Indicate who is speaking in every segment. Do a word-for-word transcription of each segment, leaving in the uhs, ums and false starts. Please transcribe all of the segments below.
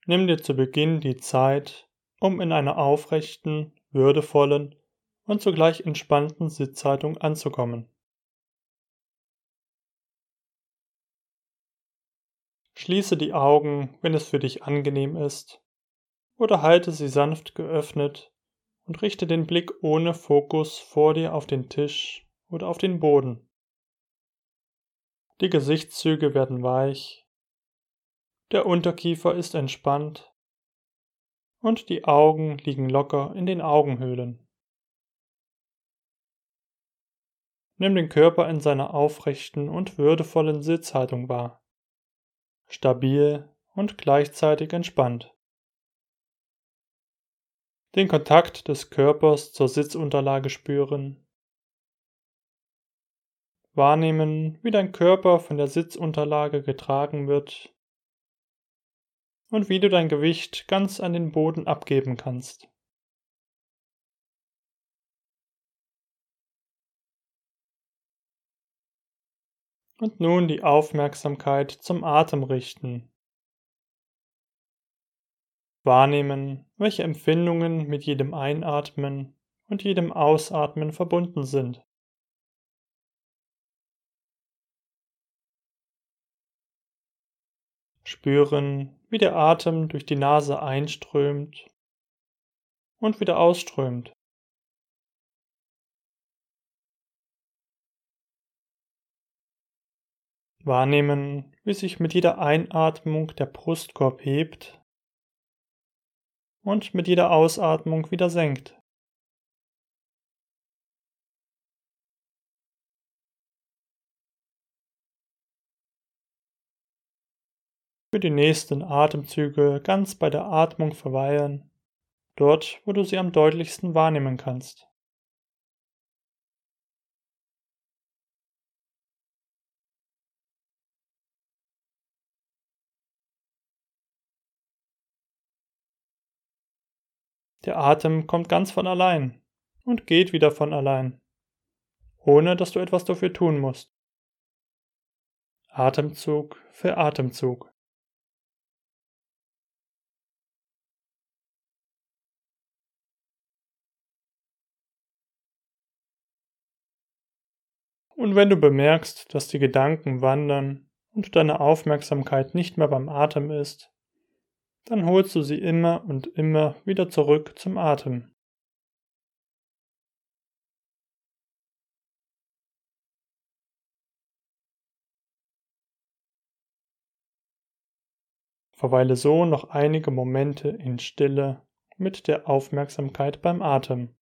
Speaker 1: Nimm dir zu Beginn die Zeit, um in einer aufrechten, würdevollen und zugleich entspannten Sitzhaltung anzukommen. Schließe die Augen, wenn es für dich angenehm ist, oder halte sie sanft geöffnet und richte den Blick ohne Fokus vor dir auf den Tisch oder auf den Boden. Die Gesichtszüge werden weich, der Unterkiefer ist entspannt und die Augen liegen locker in den Augenhöhlen. Nimm den Körper in seiner aufrechten und würdevollen Sitzhaltung wahr, stabil und gleichzeitig entspannt. Den Kontakt des Körpers zur Sitzunterlage spüren. Wahrnehmen, wie dein Körper von der Sitzunterlage getragen wird und wie du dein Gewicht ganz an den Boden abgeben kannst. Und nun die Aufmerksamkeit zum Atem richten. Wahrnehmen, welche Empfindungen mit jedem Einatmen und jedem Ausatmen verbunden sind. Spüren, wie der Atem durch die Nase einströmt und wieder ausströmt. Wahrnehmen, wie sich mit jeder Einatmung der Brustkorb hebt und mit jeder Ausatmung wieder senkt. Für die nächsten Atemzüge ganz bei der Atmung verweilen, dort, wo du sie am deutlichsten wahrnehmen kannst. Der Atem kommt ganz von allein und geht wieder von allein, ohne dass du etwas dafür tun musst. Atemzug für Atemzug. Und wenn du bemerkst, dass die Gedanken wandern und deine Aufmerksamkeit nicht mehr beim Atem ist, dann holst du sie immer und immer wieder zurück zum Atem. Verweile so noch einige Momente in Stille mit der Aufmerksamkeit beim Atem.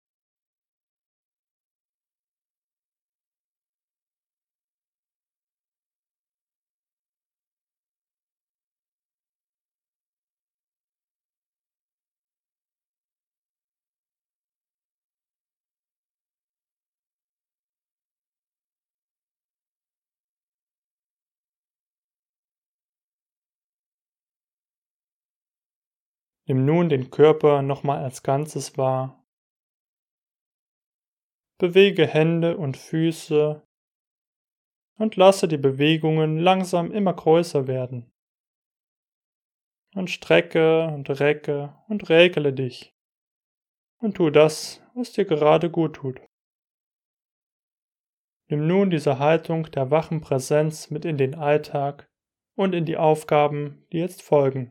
Speaker 1: Nimm nun den Körper nochmal als Ganzes wahr. Bewege Hände und Füße und lasse die Bewegungen langsam immer größer werden. Und strecke und recke und räkele dich. Und tu das, was dir gerade gut tut. Nimm nun diese Haltung der wachen Präsenz mit in den Alltag und in die Aufgaben, die jetzt folgen.